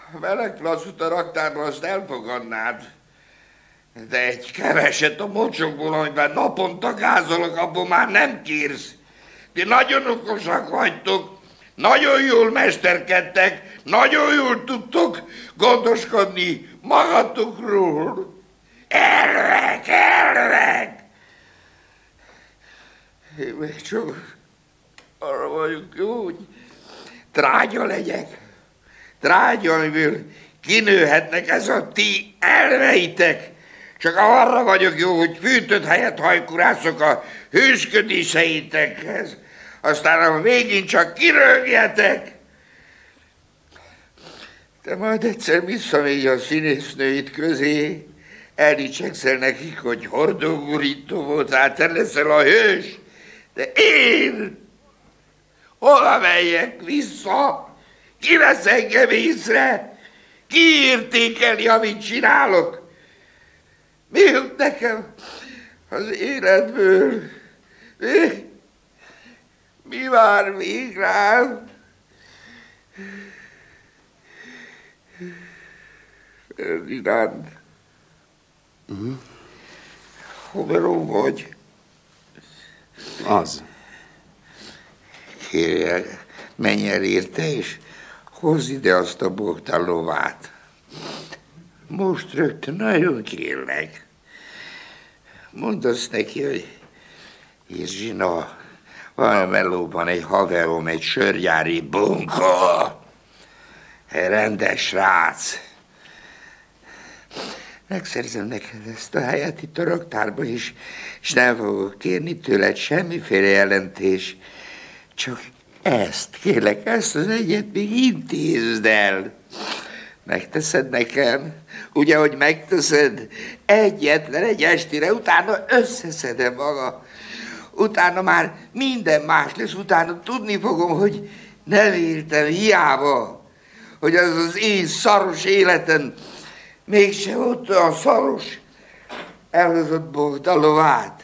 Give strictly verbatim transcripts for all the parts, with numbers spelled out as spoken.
meleg flaszút a raktárban azt elfogadnád. De egy keveset a mocsokból, amiben naponta gázolok, abból már nem kérsz. Ti nagyon okosak vagytok, nagyon jól mesterkedtek, nagyon jól tudtok gondoskodni magatokról. Elvek, elvek! Én még csak arra vagyok jó, hogy trágya legyek. Trágya, amiből kinőhetnek ez a ti elveitek. Csak arra vagyok jó, hogy fűtött helyet hajkurászok a hősködéseitekhez. Aztán a végén csak kirögjetek. De majd egyszer visszamegy a színésznőid közé, eldicsekszel nekik, hogy hordógurító voltál, te leszel a hős. De én hova megyek vissza? Ki vesz engem észre? Ki értékeli, amit csinálok? Mi jut nekem az életből? Mi, mi vár még rám? Ferdinand. Uh-huh. Homeró vagy? Az. Kérjek, menj el érte, és hozz ide azt a bogtán lovát. Most rögtön, nagyon kérlek. Mondd azt neki, hogy Irzsina, van melóban egy haverom, egy sörgyári bunkó. Egy rendes srác. Megszerzem neked ezt a helyet itt a raktárban is, és nem fogok kérni tőled semmiféle jelentés. Csak ezt, kérlek, ezt az egyet még intézd el. Megteszed nekem? Ugye, hogy megteszed? Egyetlen egy estére, utána összeszedem maga. Utána már minden más lesz, utána tudni fogom, hogy nem éltem hiába, hogy az az én szaros életem mégse ott a szaros elhozott Bogda lovát.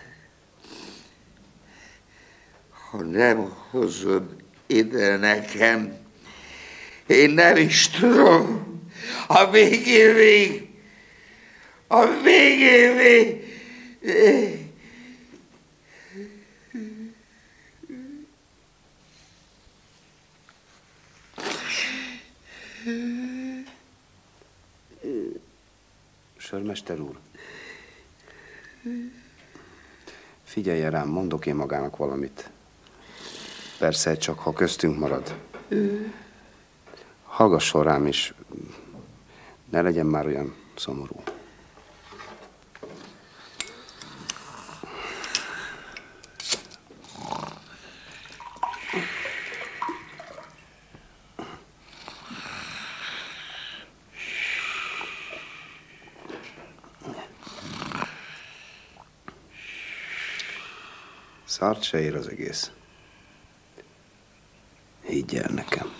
Ha nem hozod ide nekem, én nem is tudom. A végén vég, a végén vég. Sörmester úr, figyeljen rám, mondok én magának valamit. Persze, csak ha köztünk marad. Hallgasson rám is, ne legyen már olyan szomorú. Szart se ér az egész. Higgy el nekem.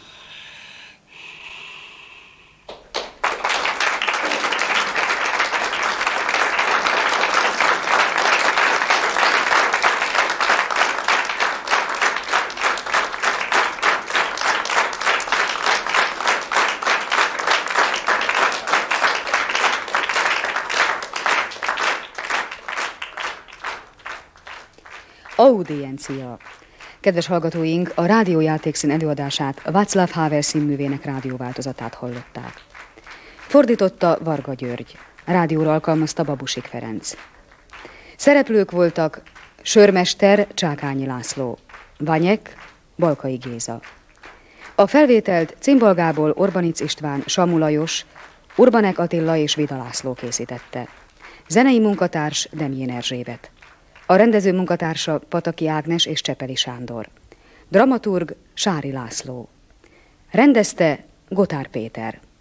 Audiencia. Kedves hallgatóink, a rádiójátékszín előadását, Václav Havel színművének rádióváltozatát hallották. Fordította Varga György, rádióra alkalmazta Babusik Ferenc. Szereplők voltak sörmester Csákányi László, Vanyek Balkai Géza. A felvételt Cimbalgából Orbanic István, Samu Lajos, Urbanek Attila és Vida László készítette. Zenei munkatárs Demjén Erzsébet. A rendező munkatársa Pataki Ágnes és Csepeli Sándor. Dramaturg Sári László. Rendezte Gotár Péter.